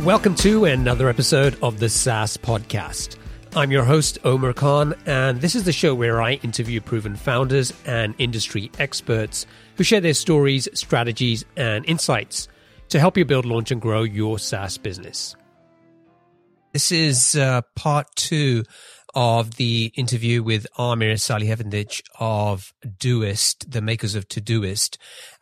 Welcome to another episode of the SaaS Podcast. I'm your host, Omar Khan, and this is the show where I interview proven founders and industry experts who share their stories, strategies, and insights to help you build, launch, and grow your SaaS business. This is part two of the interview with Amir Salihevandic of Doist, the makers of Todoist.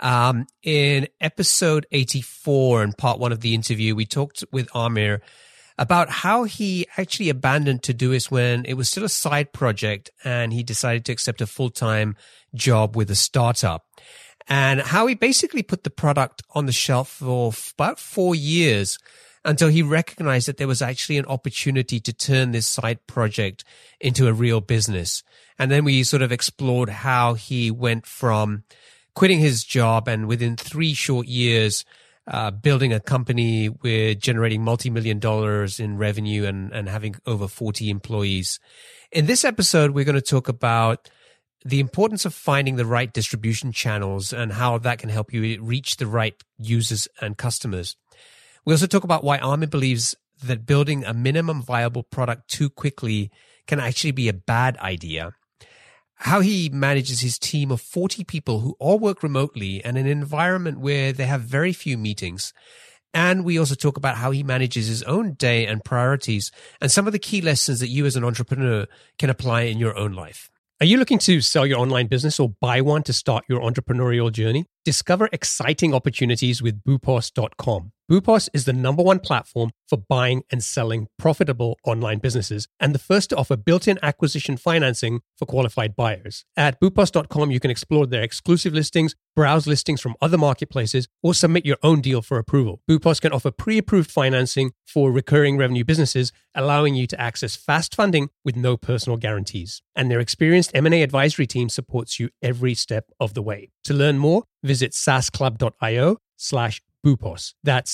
In episode 84 and part one of the interview, we talked with Amir about how he actually abandoned Todoist when it was still a side project and he decided to accept a full-time job with a startup, and how he basically put the product on the shelf for about 4 years until he recognized that there was actually an opportunity to turn this side project into a real business. And then we sort of explored how he went from quitting his job and within 3 short years, building a company with generating multi-million dollars in revenue and having over 40 employees. In this episode, we're going to talk about the importance of finding the right distribution channels and how that can help you reach the right users and customers. We also talk about why Amir believes that building a minimum viable product too quickly can actually be a bad idea, how he manages his team of 40 people who all work remotely in an environment where they have very few meetings. And we also talk about how he manages his own day and priorities and some of the key lessons that you as an entrepreneur can apply in your own life. Are you looking to sell your online business or buy one to start your entrepreneurial journey? Discover exciting opportunities with Boopos.com. Boopos is the #1 platform for buying and selling profitable online businesses and the first to offer built-in acquisition financing for qualified buyers. At Boopos.com, you can explore their exclusive listings, browse listings from other marketplaces, or submit your own deal for approval. Boopos can offer pre-approved financing for recurring revenue businesses, allowing you to access fast funding with no personal guarantees. And their experienced M&A advisory team supports you every step of the way. To learn more, visit saasclub.io/Boopos. That's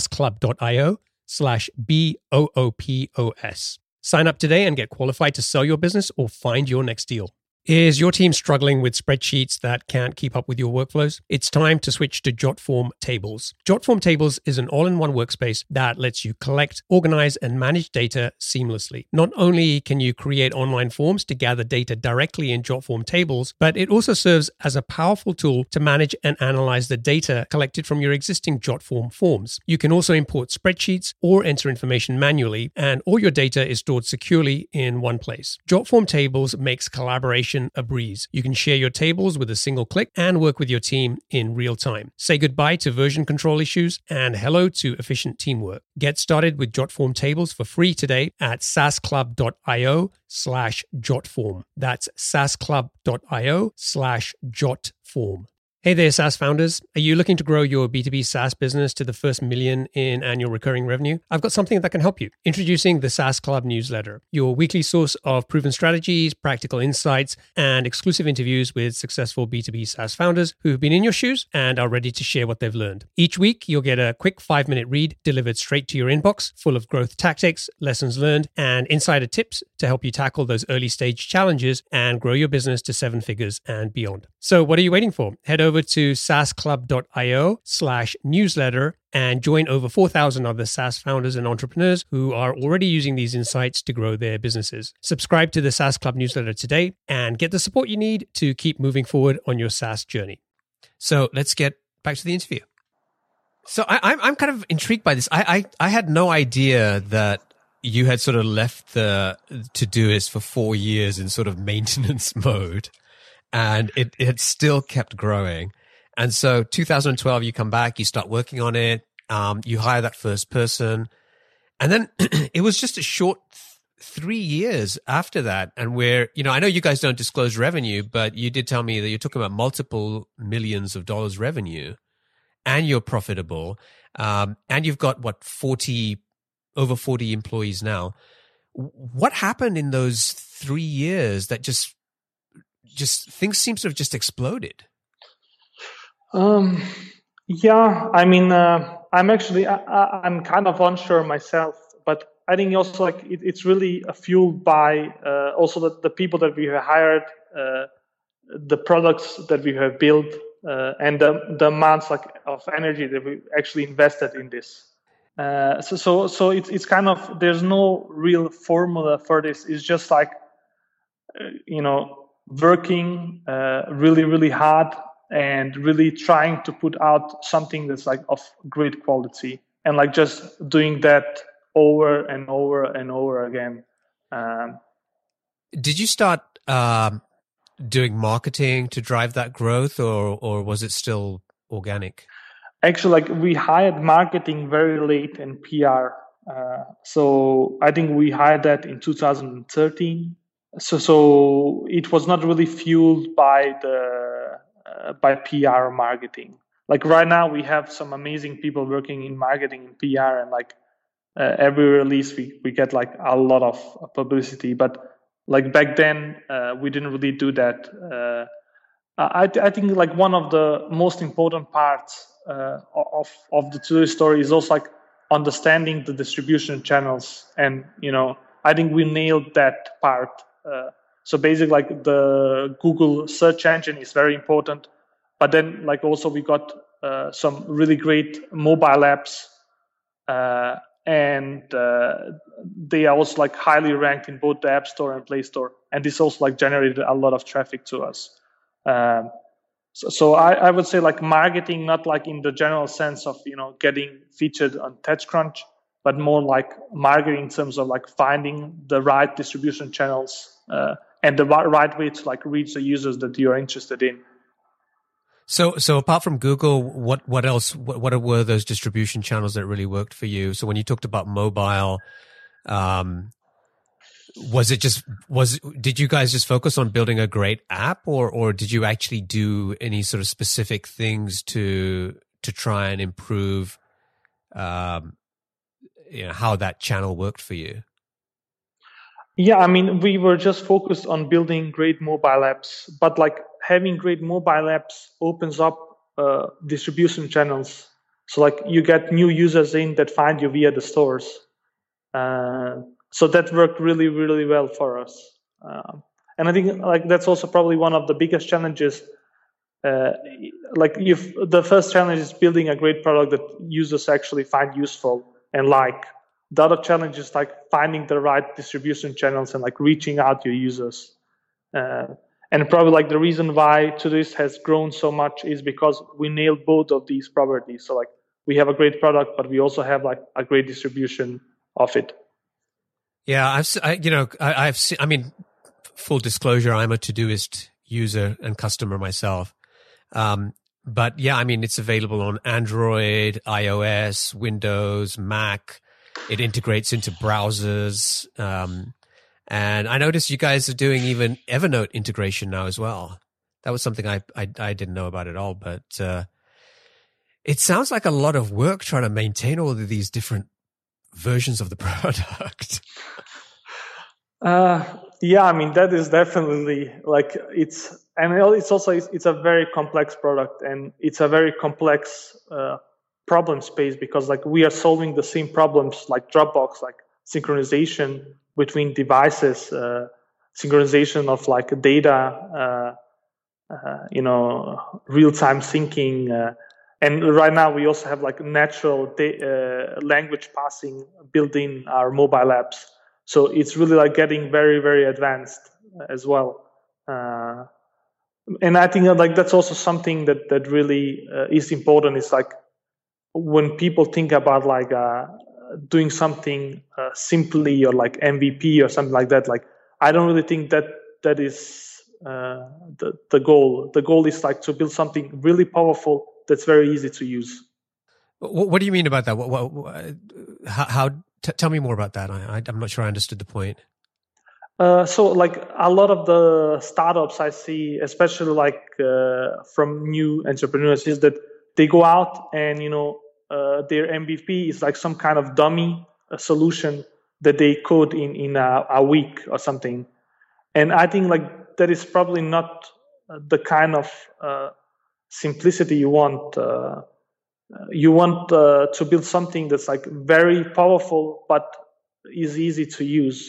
saasclub.io/BOOPOS. Sign up today and get qualified to sell your business or find your next deal. Is your team struggling with spreadsheets that can't keep up with your workflows? It's time to switch to Jotform Tables. Jotform Tables is an all-in-one workspace that lets you collect, organize, and manage data seamlessly. Not only can you create online forms to gather data directly in Jotform Tables, but it also serves as a powerful tool to manage and analyze the data collected from your existing Jotform forms. You can also import spreadsheets or enter information manually, and all your data is stored securely in one place. Jotform Tables makes collaboration a breeze. You can share your tables with a single click and work with your team in real time. Say goodbye to version control issues and hello to efficient teamwork. Get started with Jotform Tables for free today at saasclub.io/Jotform. That's saasclub.io/Jotform. Hey there, SaaS founders. Are you looking to grow your B2B SaaS business to the first million in annual recurring revenue? I've got something that can help you. Introducing the SaaS Club newsletter, your weekly source of proven strategies, practical insights, and exclusive interviews with successful B2B SaaS founders who've been in your shoes and are ready to share what they've learned. Each week, you'll get a quick 5-minute read delivered straight to your inbox, full of growth tactics, lessons learned, and insider tips to help you tackle those early stage challenges and grow your business to 7 figures and beyond. So what are you waiting for? Head over to saasclub.io/newsletter and join over 4,000 other SaaS founders and entrepreneurs who are already using these insights to grow their businesses. Subscribe to the SaaS Club newsletter today and get the support you need to keep moving forward on your SaaS journey. So let's get back to the interview. So I'm kind of intrigued by this. I had no idea that you had sort of left the Todoist for 4 years in sort of maintenance mode, and it had still kept growing. And so 2012, you come back, you start working on it, you hire that first person. And then it was just a short 3 years after that. And where, I know you guys don't disclose revenue, but you did tell me that you're talking about multiple millions of dollars revenue and you're profitable. And you've got over 40 employees now. What happened in those 3 years that just things seem to have just exploded? Yeah, I mean, I'm kind of unsure myself, but I think also it's really fueled by also the people that we have hired, the products that we have built, and the amounts of energy that we actually invested in this. So it's kind of, there's no real formula for this. It's just like, working really, really hard and really trying to put out something that's like of great quality, and like just doing that over and over and over again. Did you start doing marketing to drive that growth, or was it still organic? Actually, like we hired marketing very late in PR. So I think we hired that in 2013. So it was not really fueled by by PR marketing. Like right now, we have some amazing people working in marketing and PR, and like every release we get like a lot of publicity. But like back then, we didn't really do that. I think like one of the most important parts of the To-Do story is also like understanding the distribution channels, and I think we nailed that part. So basically, like the Google search engine is very important, but then like also we got some really great mobile apps, and they are also like highly ranked in both the App Store and Play Store, and this also like generated a lot of traffic to us. So I would say like marketing, not like in the general sense of getting featured on TechCrunch, but more like marketing in terms of like finding the right distribution channels and the right way to like reach the users that you're interested in. So apart from Google, what else? What were those distribution channels that really worked for you? So when you talked about mobile, did you guys just focus on building a great app, or did you actually do any sort of specific things to try and improve how that channel worked for you? Yeah, I mean, we were just focused on building great mobile apps, but like having great mobile apps opens up distribution channels. So like you get new users in that find you via the stores. So that worked really, really well for us. And I think like that's also probably one of the biggest challenges. Like if the first challenge is building a great product that users actually find useful and like. The other challenge is like finding the right distribution channels and like reaching out to your users. And probably like the reason why Todoist has grown so much is because we nailed both of these properties. So like we have a great product, but we also have like a great distribution of it. Yeah, I've seen, I mean, full disclosure, I'm a Todoist user and customer myself. But yeah, I mean, it's available on Android, iOS, Windows, Mac. It integrates into browsers. And I noticed you guys are doing even Evernote integration now as well. That was something I didn't know about at all, but it sounds like a lot of work trying to maintain all of these different versions of the product. Yeah, I mean, that is definitely like it's a very complex product, and it's a very complex problem space, because like we are solving the same problems like Dropbox, like synchronization between devices, synchronization of like data, real-time syncing, and right now we also have like natural language passing built in our mobile apps. So it's really like getting very, very advanced as well. And I think like that's also something that really is important. It's like, when people think about like doing something simply, or like MVP or something like that, like I don't really think that is the goal. The goal is like to build something really powerful that's very easy to use. What do you mean about that? Tell me more about that. I'm not sure I understood the point. So like a lot of the startups I see, especially like from new entrepreneurs, is that they go out and their MVP is like some kind of dummy solution that they code in a week or something. And I think like that is probably not the kind of simplicity you want. You want to build something that's like very powerful but is easy to use.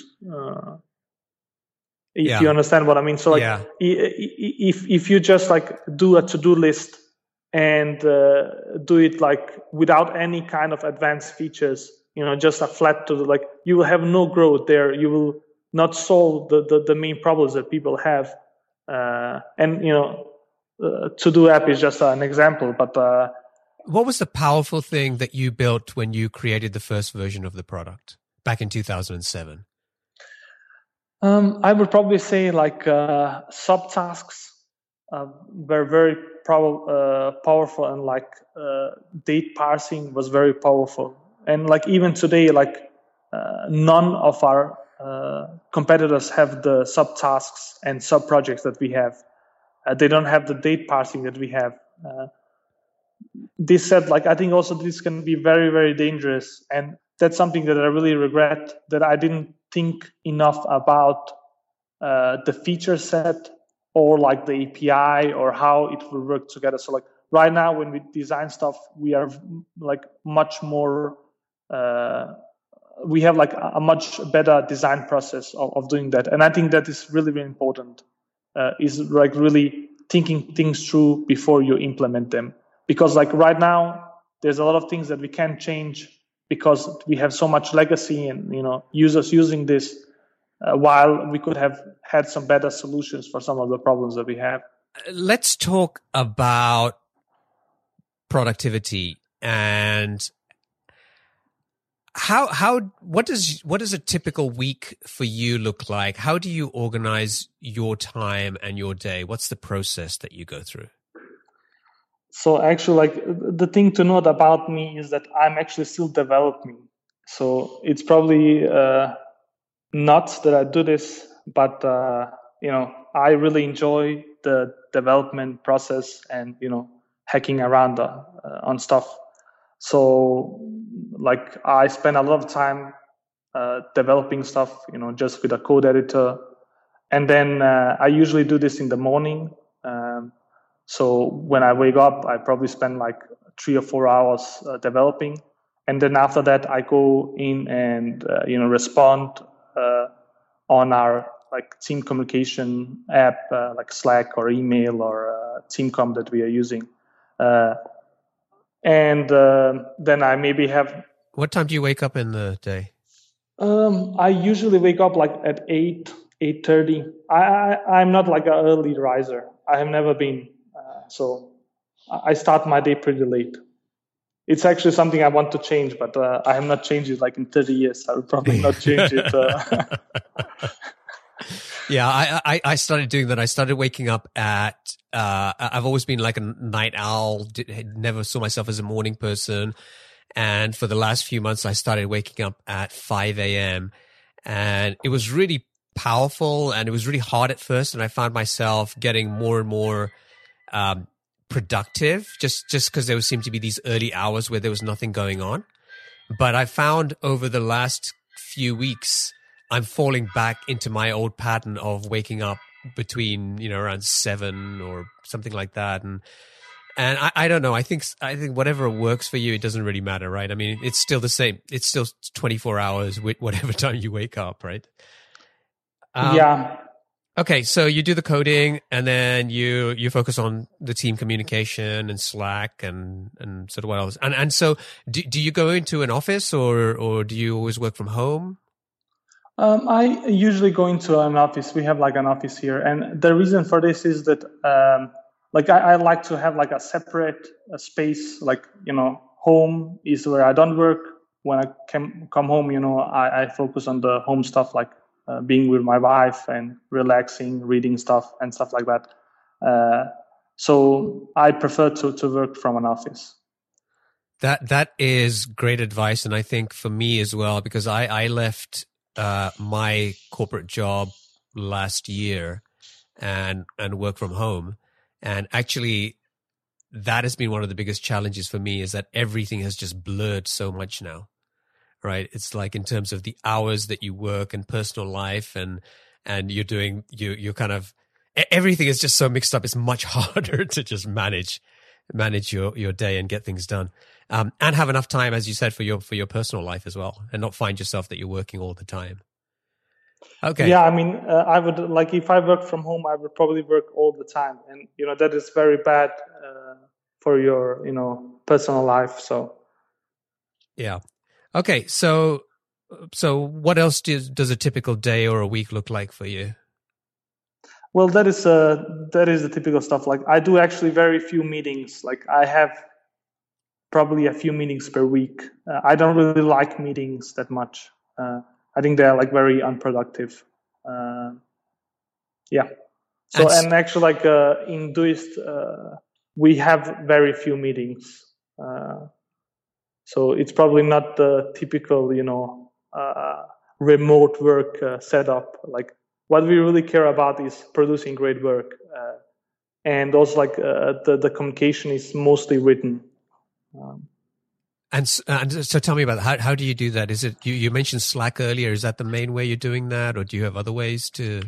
If you understand what I mean. So like if you just like do a to-do list and do it like without any kind of advanced features, just a flat to like, you will have no growth there. You will not solve the main problems that people have. And to do app is just an example, but what was the powerful thing that you built when you created the first version of the product back in 2007? I would probably say like subtasks were very powerful, and like date parsing was very powerful. And like even today, like none of our competitors have the subtasks and sub projects that we have. They don't have the date parsing that we have. This said, like I think also this can be very, very dangerous, and that's something that I really regret, that I didn't think enough about the feature set or like the API or how it will work together. So like right now when we design stuff, we are like much more, we have like a much better design process of doing that. And I think that is really, really important, is like really thinking things through before you implement them. Because like right now, there's a lot of things that we can't change because we have so much legacy and users using this, while we could have had some better solutions for some of the problems that we have. Let's talk about productivity and what does a typical week for you look like? How do you organize your time and your day? What's the process that you go through? So actually, like the thing to note about me is that I'm actually still developing. So it's probably nuts that I do this, but I really enjoy the development process and hacking around on stuff. So like I spend a lot of time developing stuff, just with a code editor, and then I usually do this in the morning. So when I wake up, I probably spend like 3 or 4 hours developing. And then after that, I go in and, respond on our like team communication app, like Slack or email or TeamCom that we are using. And then I maybe have... What time do you wake up in the day? I usually wake up like at 8:30. I'm not like an early riser. I have never been. So I start my day pretty late. It's actually something I want to change, but I have not changed it like in 30 years. I will probably not change it. Yeah, I started doing that. I started waking up at, I've always been like a night owl, never saw myself as a morning person. And for the last few months, I started waking up at 5 a.m. And it was really powerful and it was really hard at first. And I found myself getting more and more productive just because there seemed to be these early hours where there was nothing going on. But I found over the last few weeks, I'm falling back into my old pattern of waking up between, around 7 or something like that. And I don't know. I think whatever works for you, it doesn't really matter, right? I mean, it's still the same. It's still 24 hours with whatever time you wake up, right? Yeah. Okay, so you do the coding and then you focus on the team communication and Slack and sort of what else. And so do you go into an office or do you always work from home? I usually go into an office. We have like an office here. And the reason for this is that I like to have like a separate space, like, home is where I don't work. When I come home, I focus on the home stuff, like being with my wife and relaxing, reading stuff and stuff like that. So I prefer to work from an office. That is great advice. And I think for me as well, because I left my corporate job last year and work from home. And actually, that has been one of the biggest challenges for me, is that everything has just blurred so much now, right? It's like in terms of the hours that you work and personal life and you're kind of, everything is just so mixed up. It's much harder to just manage your day and get things done. And have enough time, as you said, for your personal life as well, and not find yourself that you're working all the time. Okay. Yeah, I mean, I would like, if I work from home, I would probably work all the time, and that is very bad for your personal life. So yeah. Okay. So what else does a typical day or a week look like for you? well, that is the typical stuff. Like I do actually very few meetings. Like I have probably a few meetings per week. I don't really like meetings that much. I think they're like very unproductive. Yeah. So and actually, like in Doist, we have very few meetings. So it's probably not the typical, remote work setup. Like what we really care about is producing great work, and also like the communication is mostly written. And so tell me about that. How do you do that? Is it you mentioned Slack earlier? Is that the main way you're doing that, or do you have other ways to?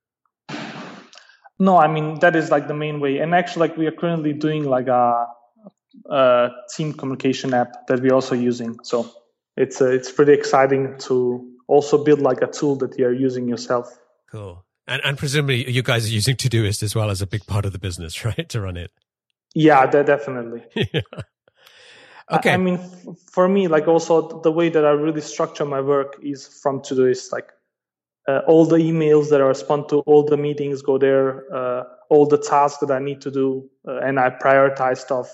No, I mean that is like the main way. And actually, like we are currently doing like a team communication app that we're also using. So it's pretty exciting to also build like a tool that you're using yourself. Cool. And presumably you guys are using Todoist as well as a big part of the business, right? To run it. Yeah, definitely. Yeah. Okay. I mean, for me, like also the way that I really structure my work is from Todoist. Like all the emails that I respond to, all the meetings go there, all the tasks that I need to do, and I prioritize stuff.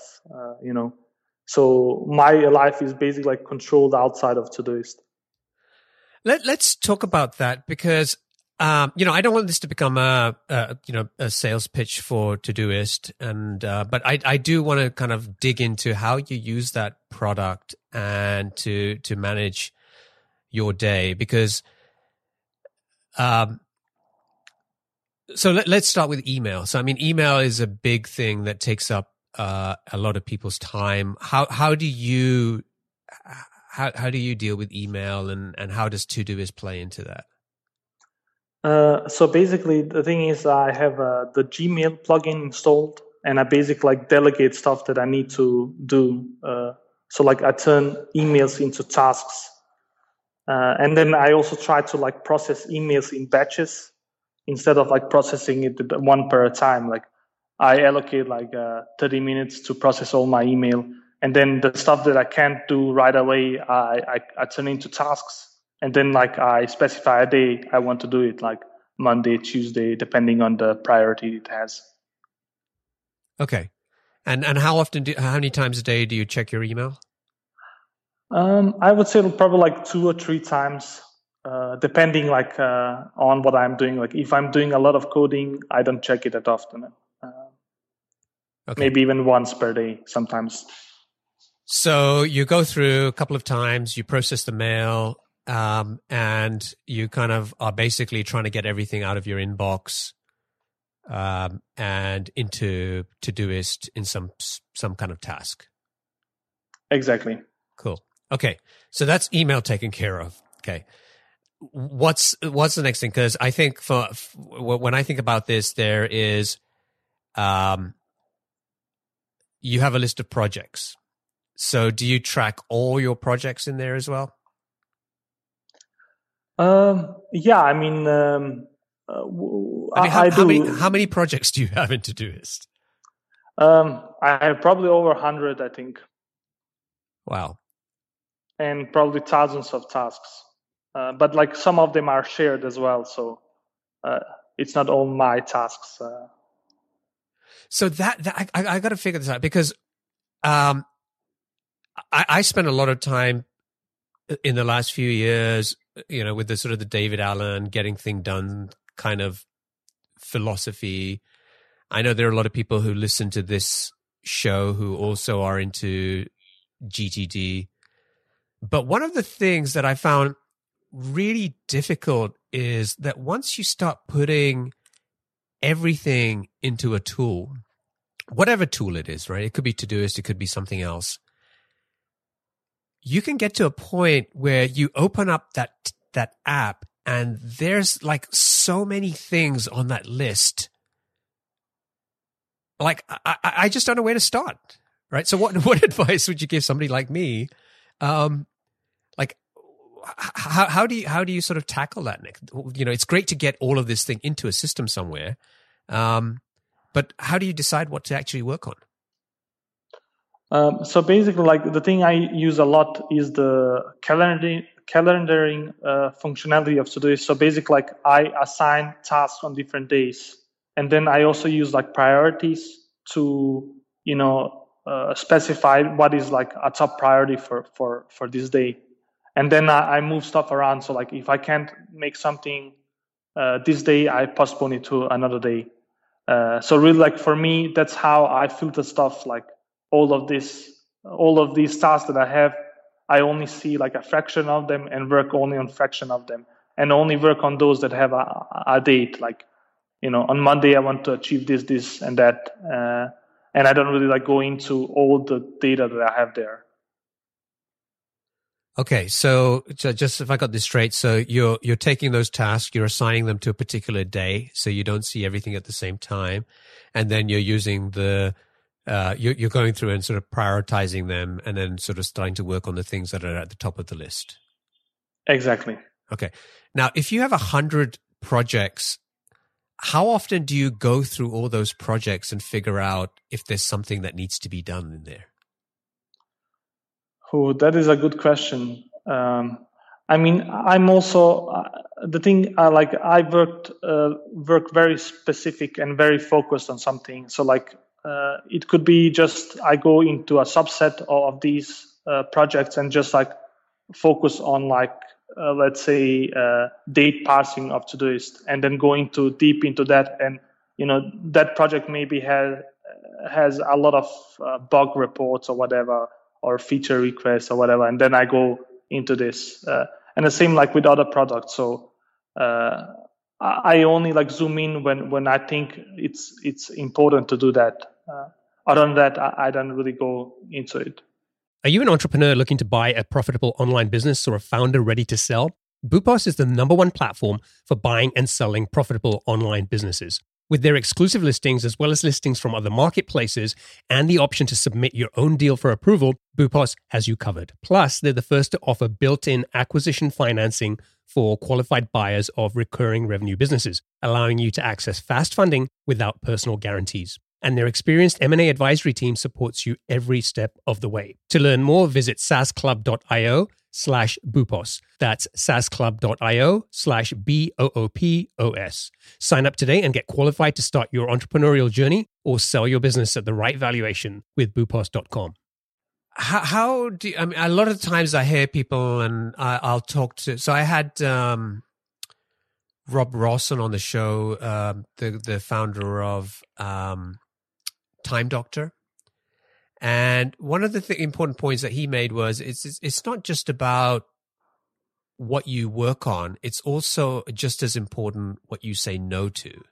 So my life is basically like controlled outside of Todoist. Let's talk about that because I don't want this to become a sales pitch for Todoist, but I do want to kind of dig into how you use that product and to manage your day because. So let's start with email. So I mean, email is a big thing that takes up a lot of people's time. How do you deal with email and how does Todoist play into that? So basically, the thing is, I have the Gmail plugin installed, and I basically like delegate stuff that I need to do. So like I turn emails into tasks, and then I also try to like process emails in batches instead of like processing it one per time. Like I allocate like 30 minutes to process all my email, and then the stuff that I can't do right away, I turn into tasks. And then like I specify a day I want to do it, like Monday, Tuesday, depending on the priority it has. Okay. And how many times a day do you check your email? I would say probably like 2 or 3 times, depending like on what I'm doing. Like if I'm doing a lot of coding, I don't check it that often. Maybe even once per day sometimes. So you go through a couple of times, you process the mail, and you kind of are basically trying to get everything out of your inbox and into Todoist in some kind of task. Exactly. Cool. Okay, so that's email taken care of. Okay, what's the next thing? Because I think for when I think about this, there is, you have a list of projects. So do you track all your projects in there as well? Yeah, I mean, how many projects do you have in Todoist? I have probably over 100, I think. Wow. And probably thousands of tasks. But like some of them are shared as well. So it's not all my tasks. So that I got to figure this out because I spent a lot of time in the last few years, with the sort of the David Allen getting thing done kind of philosophy. I know there are a lot of people who listen to this show who also are into GTD. But one of the things that I found really difficult is that once you start putting everything into a tool, whatever tool it is, right? It could be Todoist, it could be something else. You can get to a point where you open up that app and there's like so many things on that list. Like I just don't know where to start, right? So what advice would you give somebody like me? Like how do you sort of tackle that, Nick? It's great to get all of this thing into a system somewhere, but how do you decide what to actually work on? So basically, like the thing I use a lot is the calendaring functionality of Todoist. So basically, like I assign tasks on different days, and then I also use like priorities to specify what is like a top priority for this day, and then I move stuff around. So like if I can't make something this day, I postpone it to another day. So really, like for me, that's how I filter stuff. Like all of these tasks that I have, I only see like a fraction of them and work only on fraction of them, and only work on those that have a date. Like on Monday I want to achieve this, and that, and I don't really like go into all the data that I have there. Okay, so just if I got this straight, so you're taking those tasks, you're assigning them to a particular day, so you don't see everything at the same time, and then you're using you're going through and sort of prioritizing them, and then sort of starting to work on the things that are at the top of the list. Exactly. Okay. Now, if you have 100 projects, how often do you go through all those projects and figure out if there's something that needs to be done in there? Oh, that is a good question. I mean, I'm also the thing. I work very specific and very focused on something. So like it could be just I go into a subset of these projects and just like focus on like let's say date parsing of Todoist, and then going deep into that. And that project maybe has a lot of bug reports or whatever, or feature requests or whatever, and then I go into this. And the same like with other products. So I only like zoom in when I think it's important to do that. Other than that, I don't really go into it. Are you an entrepreneur looking to buy a profitable online business or a founder ready to sell? Boopos is the #1 platform for buying and selling profitable online businesses. With their exclusive listings, as well as listings from other marketplaces, and the option to submit your own deal for approval, Boopos has you covered. Plus, they're the first to offer built-in acquisition financing for qualified buyers of recurring revenue businesses, allowing you to access fast funding without personal guarantees. And their experienced M&A advisory team supports you every step of the way. To learn more, visit saasclub.io/Boopos. That's saasclub.io/BOOPOS. Sign up today and get qualified to start your entrepreneurial journey or sell your business at the right valuation with Boopos.com. How do you, I mean, a lot of times I hear people and I'll talk to, so I had Rob Rawson on the show, the founder of Time Doctor. And one of the important points that he made was it's not just about what you work on. It's also just as important what you say no to.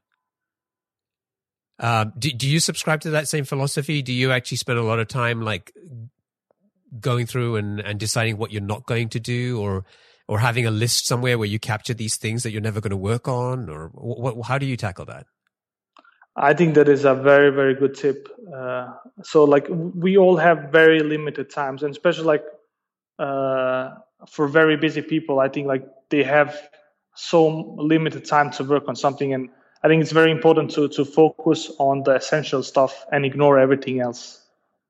Do you subscribe to that same philosophy? Do you actually spend a lot of time like going through and deciding what you're not going to do, or having a list somewhere where you capture these things that you're never going to work on, or how do you tackle that? I think that is a very, very good tip. So like we all have very limited times, and especially like for very busy people, I think like they have so limited time to work on something. And I think it's very important to focus on the essential stuff and ignore everything else.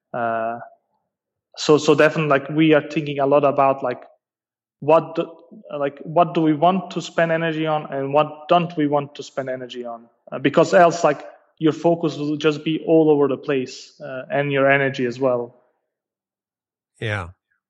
So definitely like we are thinking a lot about like what do we want to spend energy on and what don't we want to spend energy on, because else like your focus will just be all over the place, and your energy as well. Yeah.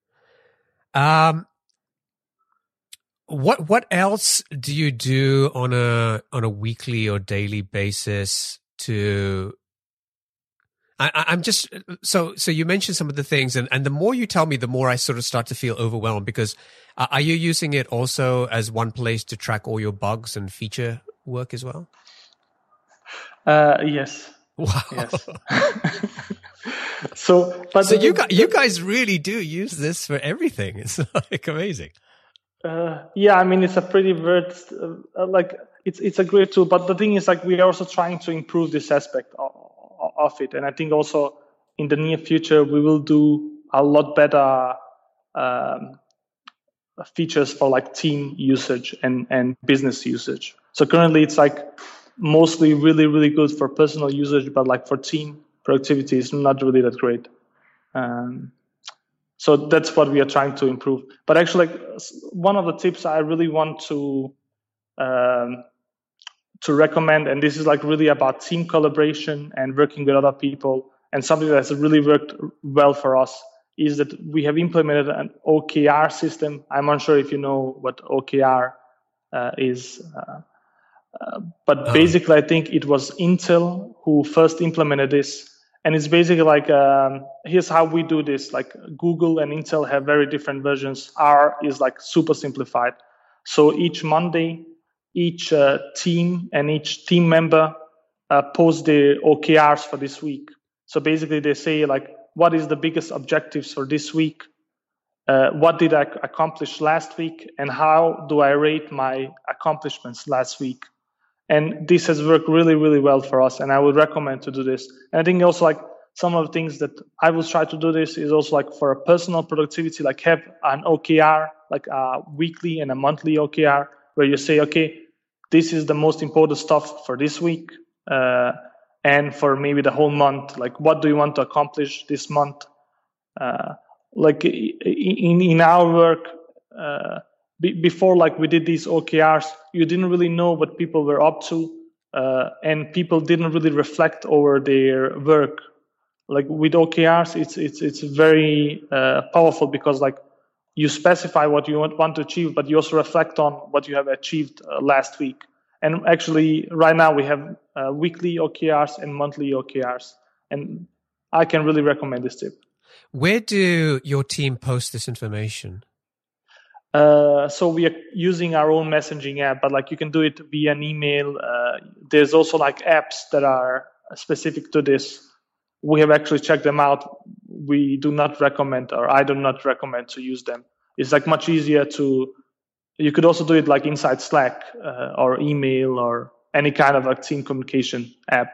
What else do you do on a weekly or daily basis to? I'm just so you mentioned some of the things, and the more you tell me, the more I sort of start to feel overwhelmed, because are you using it also as one place to track all your bugs and feature work as well? Yes. Wow. Yes. So you guys really do use this for everything. It's like amazing. Yeah, I mean it's a pretty like it's a great tool, but the thing is like we are also trying to improve this aspect of it, and I think also in the near future we will do a lot better features for like team usage and business usage. So currently it's like mostly really, really good for personal usage, but like for team productivity is not really that great. So that's what we are trying to improve. But actually, like, one of the tips I really want to recommend, and this is like really about team collaboration and working with other people, and something that has really worked well for us is that we have implemented an OKR system. I'm unsure if you know what OKR is, but basically I think it was Intel who first implemented this. And it's basically like, here's how we do this. Like Google and Intel have very different versions. R is like super simplified. So each Monday, each team and each team member post their OKRs for this week. So basically they say like, what is the biggest objectives for this week? What did I accomplish last week? And how do I rate my accomplishments last week? And this has worked really, really well for us. And I would recommend to do this. And I think also like some of the things that I will try to do this is also like for a personal productivity, like have an OKR, like a weekly and a monthly OKR, where you say, okay, this is the most important stuff for this week. And for maybe the whole month, like what do you want to accomplish this month? Like in our work, before like we did these OKRs, you didn't really know what people were up to, and people didn't really reflect over their work. Like with OKRs, it's very powerful because like you specify what you want to achieve, but you also reflect on what you have achieved last week. And actually, right now we have weekly OKRs and monthly OKRs, and I can really recommend this tip. Where do your team post this information? So we are using our own messaging app, but like you can do it via an email. There's also like apps that are specific to this. We have actually checked them out. We do not recommend, or I do not recommend to use them. It's like much easier you could also do it like inside Slack or email or any kind of like team communication app.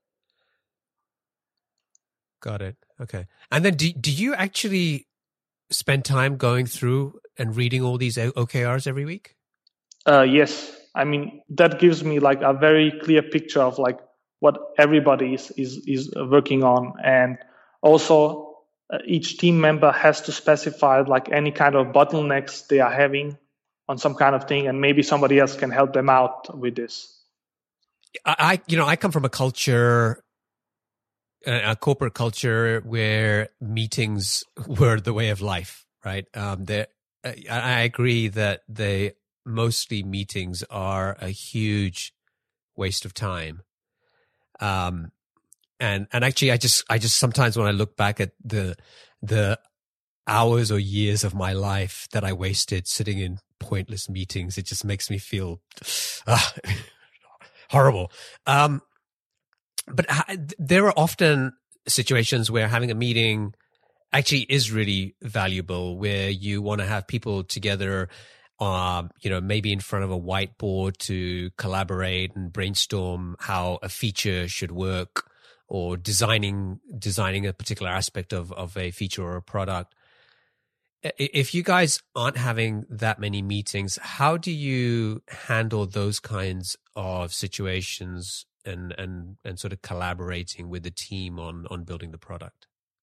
Got it. Okay. And then do you actually spend time going through and reading all these OKRs every week? Yes. I mean, that gives me like a very clear picture of like what everybody is working on. And also each team member has to specify like any kind of bottlenecks they are having on some kind of thing, and maybe somebody else can help them out with this. I come from a culture, a corporate culture where meetings were the way of life, right? I agree that mostly meetings are a huge waste of time. And actually, I just sometimes when I look back at the hours or years of my life that I wasted sitting in pointless meetings, it just makes me feel horrible. But there are often situations where having a meeting actually is really valuable, where you want to have people together, maybe in front of a whiteboard to collaborate and brainstorm how a feature should work, or designing a particular aspect of a feature or a product. If you guys aren't having that many meetings, how do you handle those kinds of situations and sort of collaborating with the team on building the product?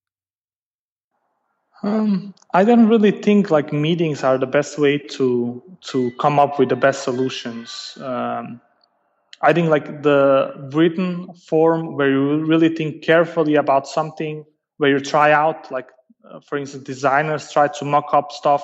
I don't really think like meetings are the best way to come up with the best solutions. I think like the written form where you really think carefully about something, where you try out, like for instance, designers try to mock up stuff,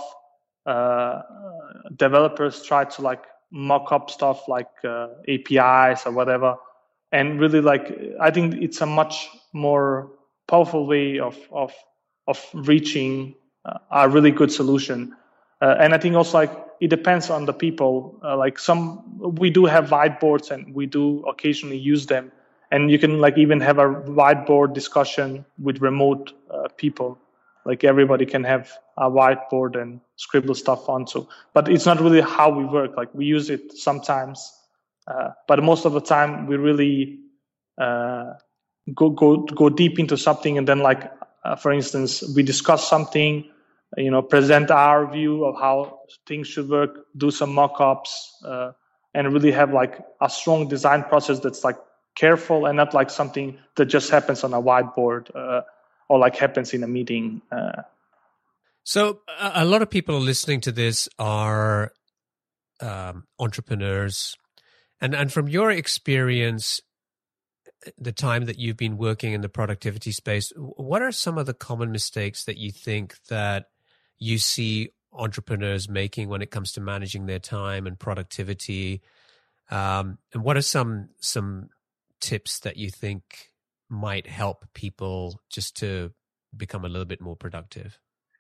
developers try to like mock up stuff like APIs or whatever, and really like I think it's a much more powerful way of reaching a really good solution. And I think also like it depends on the people. We do have whiteboards and we do occasionally use them, and you can like even have a whiteboard discussion with remote people. Like everybody can have a whiteboard and scribble stuff onto, but it's not really how we work. Like we use it sometimes, but most of the time we really go deep into something, and then like for instance, we discuss something, present our view of how things should work, do some mock-ups, and really have like a strong design process that's like careful and not like something that just happens on a whiteboard. or like happens in a meeting. So a lot of people listening to this are entrepreneurs, and from your experience, the time that you've been working in the productivity space, what are some of the common mistakes that you think that you see entrepreneurs making when it comes to managing their time and productivity? And what are some tips that you think might help people just to become a little bit more productive?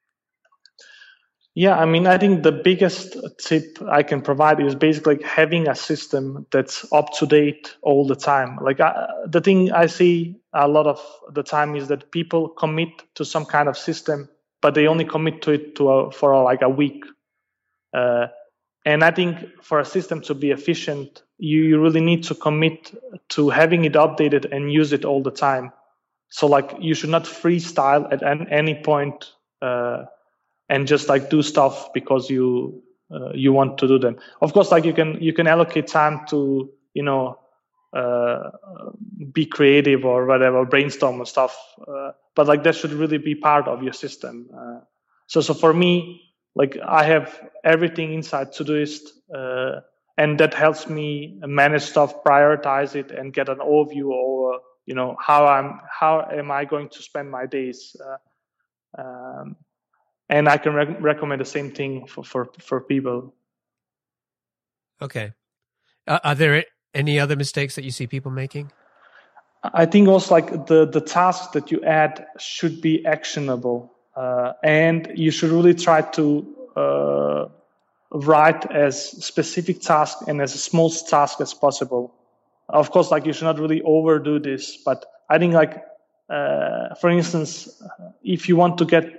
Yeah, I mean, I think the biggest tip I can provide is basically having a system that's up to date all the time. The thing I see a lot of the time is that people commit to some kind of system, but they only commit to it for like a week. And I think for a system to be efficient, you really need to commit to having it updated and use it all the time. So like you should not freestyle at any point. And just like do stuff because you want to do them. Of course, like you can allocate time to be creative or whatever, brainstorm and stuff. But like that should really be part of your system. So for me, like I have everything inside Todoist, and that helps me manage stuff, prioritize it, and get an overview over how am I going to spend my days. And I can recommend the same thing for people. Okay. Are there any other mistakes that you see people making? I think also like the tasks that you add should be actionable. And you should really try to write as specific task and as small task as possible. Of course, like you should not really overdo this, but I think like, for instance, if you want to get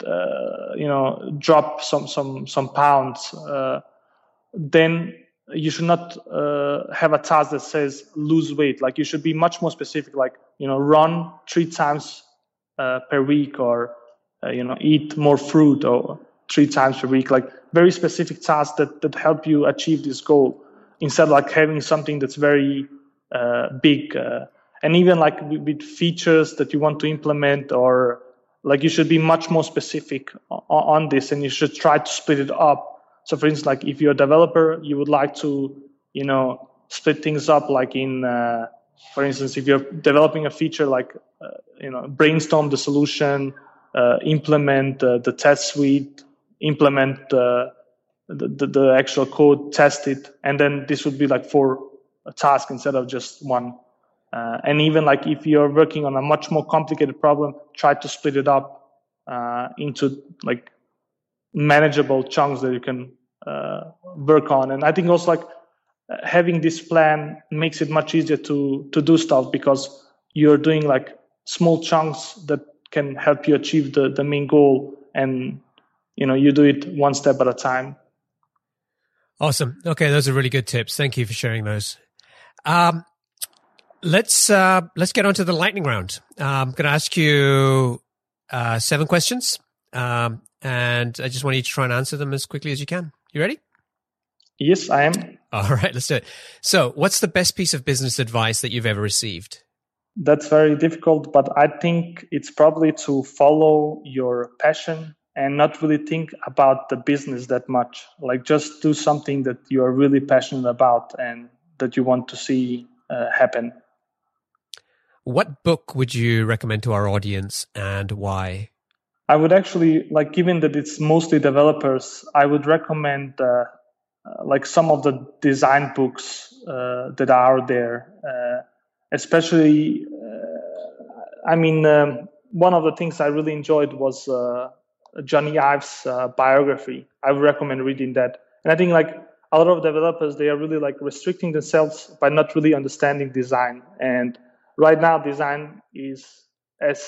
drop some pounds, then you should not have a task that says lose weight. Like you should be much more specific, like, run 3 times per week, or, eat more fruit or 3 times per week, like very specific tasks that help you achieve this goal, instead of like having something that's very big. And even like with features that you want to implement, or like you should be much more specific on this, and you should try to split it up. So for instance, like if you're a developer, you would like to, split things up, like in, for instance, if you're developing a feature, like, brainstorm the solution, implement the test suite, implement the actual code, test it. And then this would be like 4 tasks instead of just 1. And even like if you're working on a much more complicated problem, try to split it up into like manageable chunks that you can work on. And I think also like having this plan makes it much easier to do stuff, because you're doing like small chunks that can help you achieve the main goal, and you do it one step at a time. Awesome. Okay, those are really good tips. Thank you for sharing those. Let's get on to the lightning round. I'm going to ask you 7 questions, and I just want you to try and answer them as quickly as you can. You ready? Yes, I am. All right, let's do it. So, what's the best piece of business advice that you've ever received? That's very difficult, but I think it's probably to follow your passion and not really think about the business that much. Like just do something that you are really passionate about and that you want to see happen. What book would you recommend to our audience, and why? I would actually, like, given that it's mostly developers, I would recommend like some of the design books that are out there. Especially, one of the things I really enjoyed was Johnny Ive's biography. I would recommend reading that. And I think like a lot of developers, they are really like restricting themselves by not really understanding design. And right now, design is as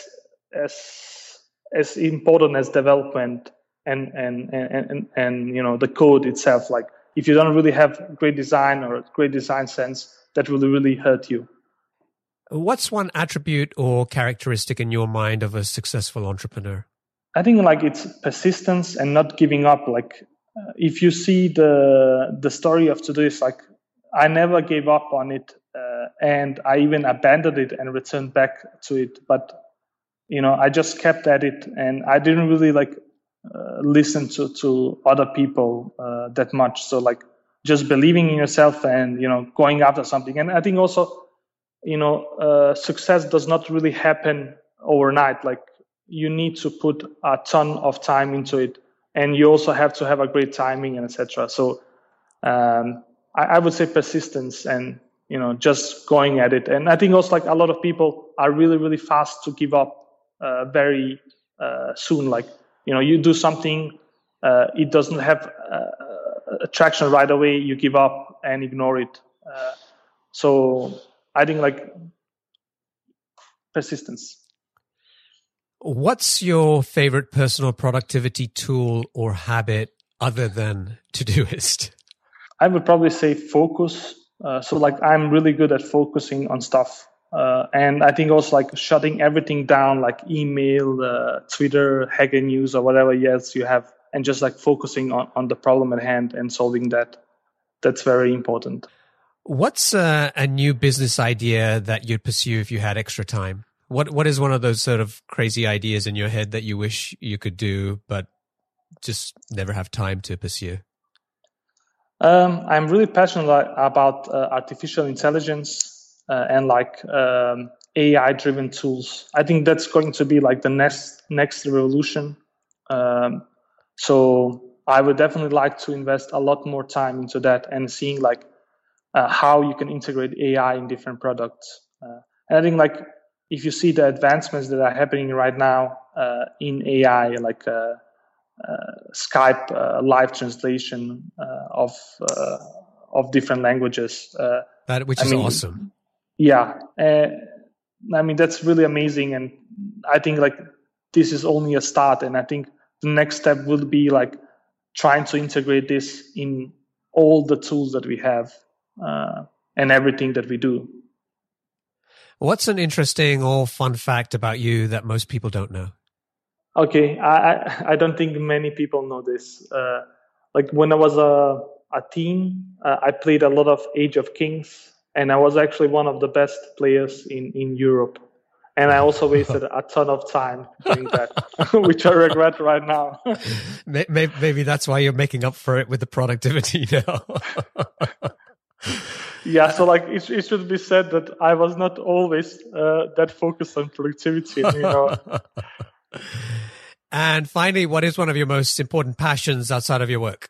important as development and the code itself. Like if you don't really have great design or great design sense, that will really hurt you. What's one attribute or characteristic in your mind of a successful entrepreneur? I think like it's persistence and not giving up. Like if you see the story of Todoist, like I never gave up on it, and I even abandoned it and returned back to it. But I just kept at it, and I didn't really listen to other people that much. So like just believing in yourself and going after something. And I think also success does not really happen overnight. Like you need to put a ton of time into it, and you also have to have a great timing and etc. So I would say persistence and just going at it. And I think also like a lot of people are really really fast to give up very soon. Like you do something, it doesn't have traction right away, you give up and ignore it. So I think like persistence. What's your favorite personal productivity tool or habit other than Todoist? I would probably say focus. So like I'm really good at focusing on stuff. And I think also like shutting everything down, like email, Twitter, Hacker News, or whatever else you have, and just like focusing on the problem at hand and solving that. That's very important. What's a new business idea that you'd pursue if you had extra time? What is one of those sort of crazy ideas in your head that you wish you could do, but just never have time to pursue? I'm really passionate about artificial intelligence and AI-driven tools. I think that's going to be like the next revolution. So I would definitely like to invest a lot more time into that and seeing like how you can integrate AI in different products. And I think like if you see the advancements that are happening right now in AI, like Skype live translation of different languages, which is awesome. Yeah, I mean that's really amazing, and I think like this is only a start, and I think the next step will be like trying to integrate this in all the tools that we have and everything that we do. What's an interesting or fun fact about you that most people don't know? Okay, I don't think many people know this. Like when I was a teen, I played a lot of Age of Kings, and I was actually one of the best players in Europe. And I also wasted a ton of time doing that, which I regret right now. Maybe that's why you're making up for it with the productivity now. Yeah, so like it should be said that I was not always that focused on productivity, And finally, what is one of your most important passions outside of your work?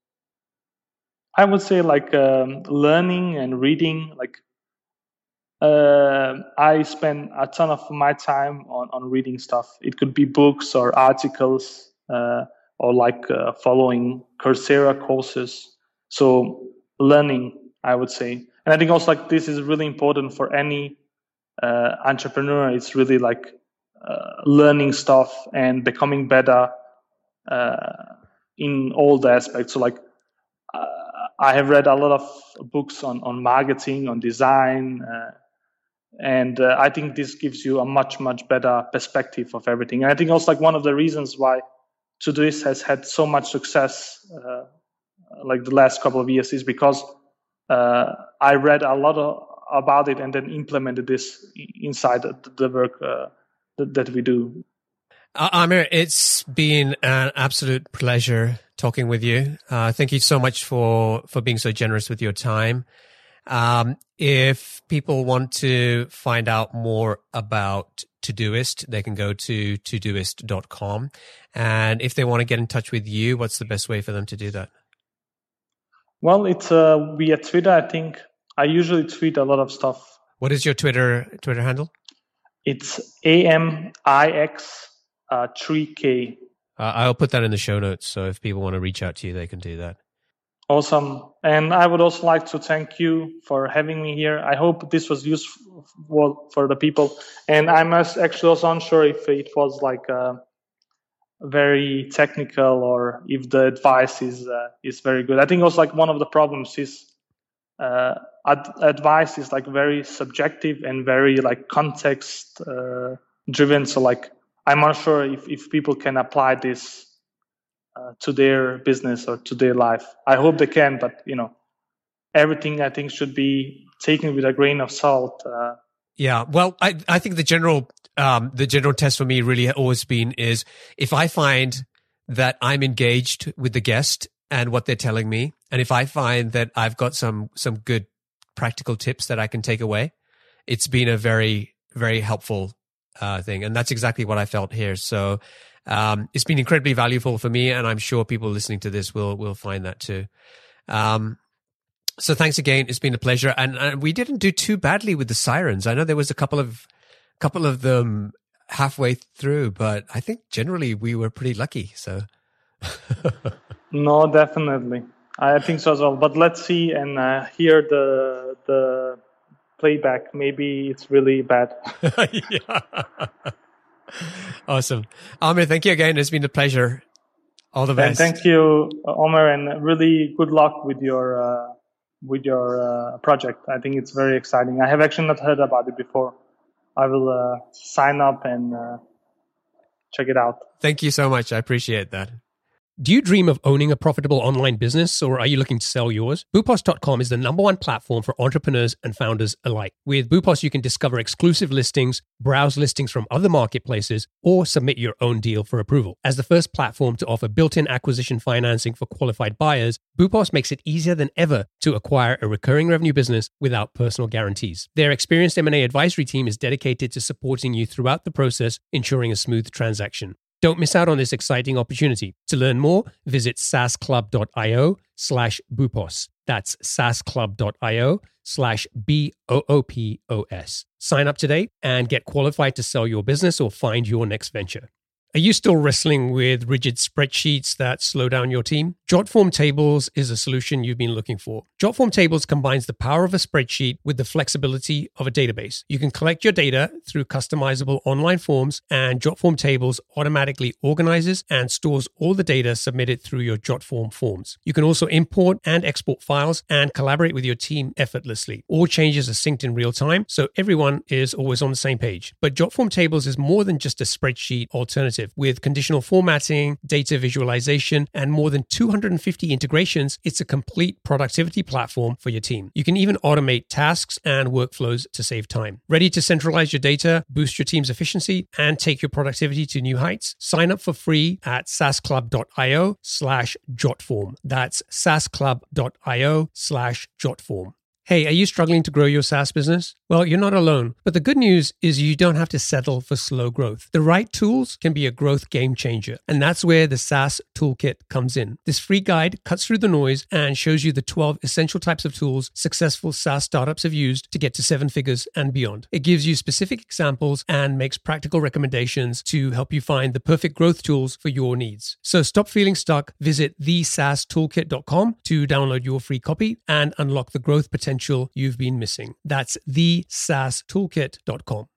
I would say like learning and reading. Like I spend a ton of my time on reading stuff. It could be books or articles or like following Coursera courses. So learning, I would say. And I think also like this is really important for any entrepreneur. It's really like learning stuff and becoming better in all the aspects. So like I have read a lot of books on marketing, on design, and I think this gives you a much, much better perspective of everything. And I think also like one of the reasons why Todoist has had so much success like the last couple of years is because I read a lot about it and then implemented this inside the work that we do. Amir, it's been an absolute pleasure talking with you. Thank you so much for being so generous with your time. If people want to find out more about Todoist, they can go to todoist.com. And if they want to get in touch with you, what's the best way for them to do that? Well, it's via Twitter, I think. I usually tweet a lot of stuff. What is your Twitter handle? It's AMIX3K. I'll put that in the show notes. So if people want to reach out to you, they can do that. Awesome. And I would also like to thank you for having me here. I hope this was useful for the people. And I'm actually also unsure if it was like very technical or if the advice is very good. I think also like one of the problems is advice is like very subjective and very like context driven. So like I'm not sure if people can apply this to their business or to their life. I hope they can, but everything I think should be taken with a grain of salt. Yeah. Well, I think the general test for me really always been is if I find that I'm engaged with the guest and what they're telling me, and if I find that I've got some good practical tips that I can take away, it's been a very, very helpful thing. And that's exactly what I felt here. So it's been incredibly valuable for me, and I'm sure people listening to this will find that too. So thanks again. It's been a pleasure. And we didn't do too badly with the sirens. I know there was a couple of them halfway through, but I think generally we were pretty lucky. So no, definitely. I think so as well. But let's see and hear the playback. Maybe it's really bad. Yeah. Awesome. Amir, thank you again. It's been a pleasure. All the best. And thank you, Omer, and really good luck with your project. I think it's very exciting. I have actually not heard about it before. I will sign up and check it out. Thank you so much. I appreciate that. Do you dream of owning a profitable online business, or are you looking to sell yours? Boopos.com is the #1 platform for entrepreneurs and founders alike. With Boopos, you can discover exclusive listings, browse listings from other marketplaces, or submit your own deal for approval. As the first platform to offer built-in acquisition financing for qualified buyers, Boopos makes it easier than ever to acquire a recurring revenue business without personal guarees. Their experienced M&A advisory team is dedicated to supporting you throughout the process, ensuring a smooth transaction. Don't miss out on this exciting opportunity. To learn more, visit saasclub.io/Boopos. That's saasclub.io/BOOPOS. Sign up today and get qualified to sell your business or find your next venture. Are you still wrestling with rigid spreadsheets that slow down your team? Jotform Tables is a solution you've been looking for. Jotform Tables combines the power of a spreadsheet with the flexibility of a database. You can collect your data through customizable online forms, and Jotform Tables automatically organizes and stores all the data submitted through your Jotform forms. You can also import and export files and collaborate with your team effortlessly. All changes are synced in real time, so everyone is always on the same page. But Jotform Tables is more than just a spreadsheet alternative. With conditional formatting, data visualization, and more than 250 integrations, it's a complete productivity platform for your team. You can even automate tasks and workflows to save time. Ready to centralize your data, boost your team's efficiency, and take your productivity to new heights? Sign up for free at saasclub.io/Jotform. That's saasclub.io/Jotform. Hey, are you struggling to grow your SaaS business? Well, you're not alone. But the good news is you don't have to settle for slow growth. The right tools can be a growth game changer. And that's where the SaaS Toolkit comes in. This free guide cuts through the noise and shows you the 12 essential types of tools successful SaaS startups have used to get to 7 figures and beyond. It gives you specific examples and makes practical recommendations to help you find the perfect growth tools for your needs. So stop feeling stuck. Visit thesaastoolkit.com to download your free copy and unlock the growth potential you've been missing. That's thesaastoolkit.com.